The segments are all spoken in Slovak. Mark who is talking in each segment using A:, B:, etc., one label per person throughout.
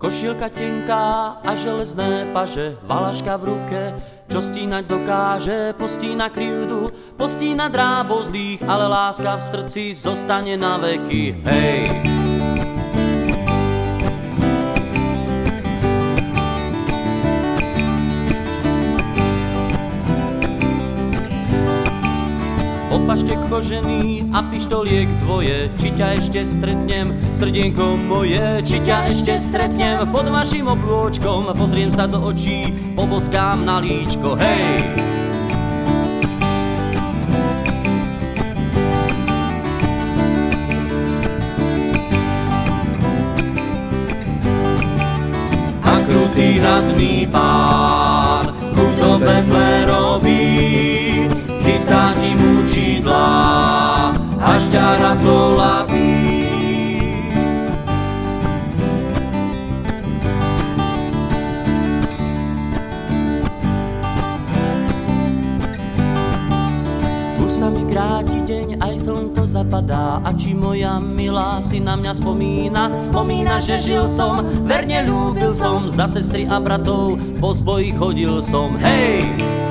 A: Košielka tenká a železné paže, valaška v ruke, čo stínať dokáže, postína krivdu, postína drábov zlých, ale láska v srdci zostane na veky. Hej! Opaštek kožený a pištoliek dvoje, či ťa ešte stretnem, srdienko moje, či ťa ešte stretnem pod vašim oblôčkom, pozriem sa do očí, poboskám na líčko, hej! A krutý hradný pán chudobe zlé robí, chystá ti mučidlá, až ťa raz dolapí. Už sa mi kráti deň, aj slnko zapadá, a či moja milá si na mňa spomína, že žil som, verne ľúbil som, za sestry a bratov po zboji chodil som, hej!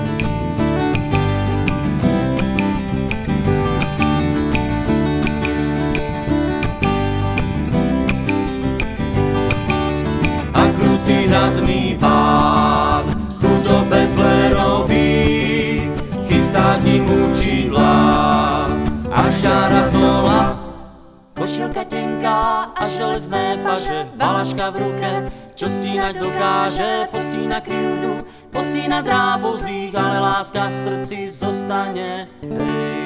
A: Hradný pán chudobe zlé robí, chystá ti mučidlá, až ťa raz dola. Košielka tenká a železné paže, valaška v ruke, čo stínať dokáže, postína krivdu, postína drábov zlých, ale láska v srdci zostane. Hej.